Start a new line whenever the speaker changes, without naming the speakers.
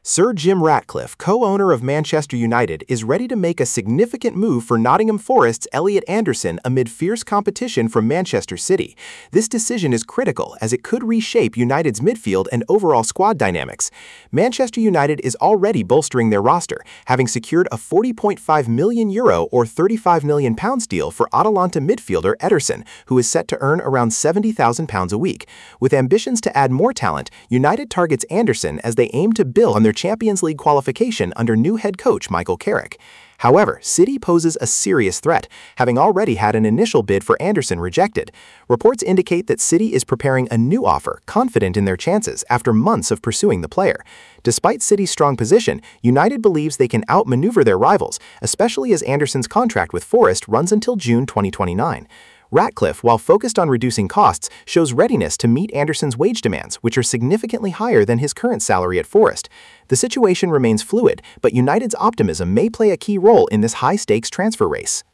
Sir Jim Ratcliffe, co-owner of Manchester United, is ready to make a significant move for Nottingham Forest's Elliot Anderson amid fierce competition from Manchester City. This decision is critical as it could reshape United's midfield and overall squad dynamics. Manchester United is already bolstering their roster, having secured a €40.5 million or £35 million deal for Atalanta midfielder Ederson, who is set to earn around £70,000 a week. With ambitions to add more talent, United targets Anderson as they aim to build on their Champions League qualification under new head coach Michael Carrick. However, City poses a serious threat, having already had an initial bid for Anderson rejected. Reports indicate that City is preparing a new offer, confident in their chances after months of pursuing the player. Despite City's strong position, United believes they can outmaneuver their rivals, especially as Anderson's contract with Forest runs until June 2029. Ratcliffe, while focused on reducing costs, shows readiness to meet Anderson's wage demands, which are significantly higher than his current salary at Forest. The situation remains fluid, but United's optimism may play a key role in this high-stakes transfer race.